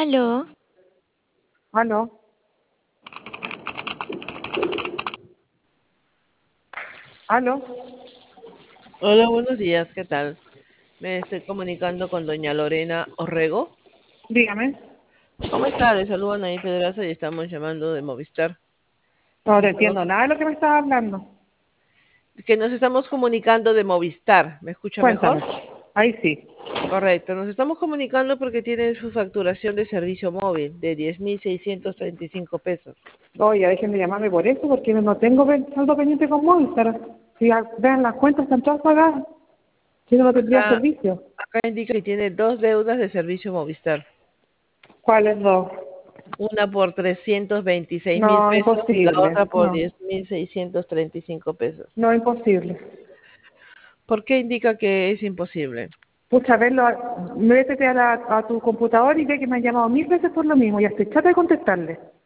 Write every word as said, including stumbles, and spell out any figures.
Aló, Aló, aló, Hola, buenos días, ¿qué tal? Me estoy comunicando con doña Lorena Orrego. dígame. ¿Cómo está? Le saludan ahí Pedraza y estamos llamando de Movistar. No Nos te estamos, entiendo nada de lo que me estaba hablando. que nos estamos comunicando de Movistar. ¿Me escucha Cuéntame. mejor? Ahí sí. Correcto, nos estamos comunicando porque tiene su facturación de servicio móvil de diez mil seiscientos treinta y cinco pesos. Oye, dejen de llamarme por eso, porque no tengo pen- saldo pendiente con Movistar. Si a- vean las cuentas, están todas pagadas. Si no, no tendría Acá, servicio. acá indica que tiene dos deudas de servicio Movistar. ¿Cuáles dos? Una por trescientos veintiséis mil No, pesos y la imposible. otra por No, diez mil seiscientos treinta y cinco pesos. no, imposible. ¿Por qué indica que es imposible? Pucha, verlo, métete a, la- a tu computador y ve que me han llamado mil veces por lo mismo. Ya estoy chata de contestarle.